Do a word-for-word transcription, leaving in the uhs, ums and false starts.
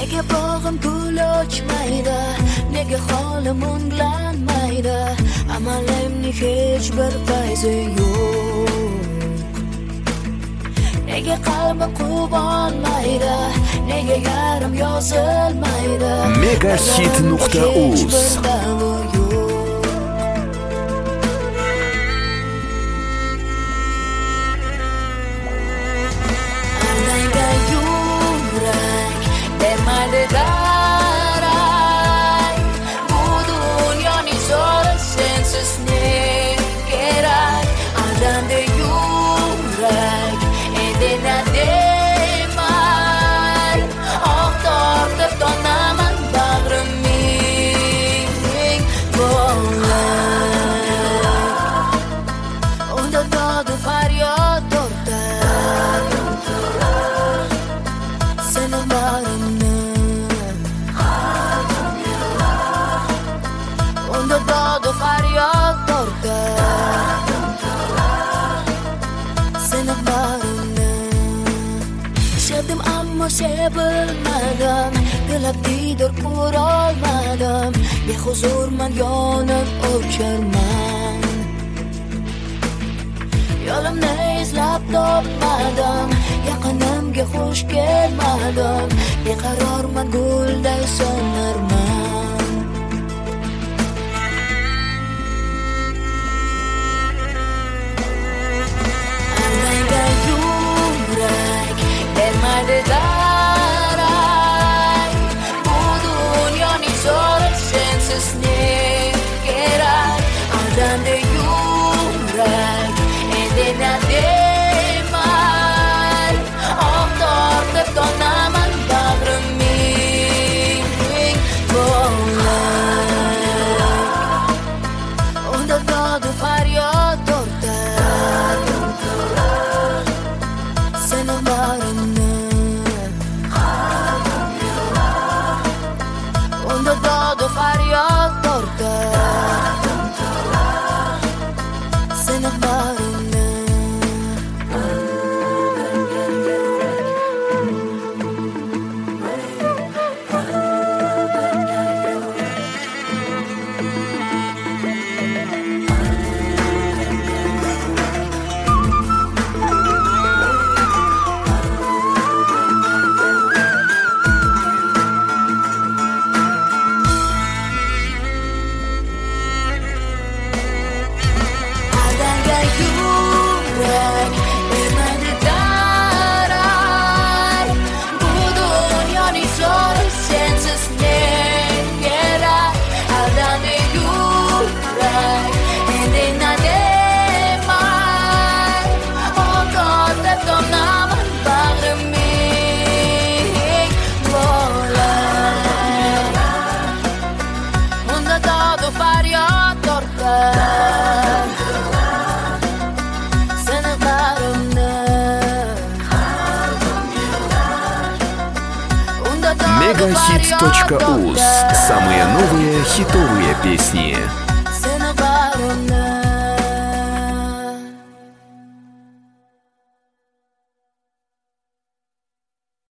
Nega bog'im gul ochmaydi, nega holim o'nglanmaydi, amalimning hech bir fayzi yo'q. Nega qalbim quvonmaydi, nega yarim yozilmaydi, megahit nuqta uz. Daray, bu dunyoning zo'ri sensiz ne kerak? Aldandi yurak, endi na demay, oq tortib tonaman bag'rimning bo'lak. Unda dodu faryod tortar, sening barimni dodu faryod tortar, sening baringni. Sevdim ammo sevilmadim, tilab diydor ko'rolmadim, behuzurman, yonib o'charman. Yo'limni izlab topmadim, yaqinimga xush kelmadim, beqarorman, gulday so'narman. Daray, bu dunyoning zo'ri sensiz ne kerak? Aldandi yurak, endi na demay, oq tortib tonaman bag'rimning bo'lak. Unda dodu faryod tortar, sening baringni. Unda dodu faryod tortar, sening baringni. megahit точка уз. Самые новые хитовые песни.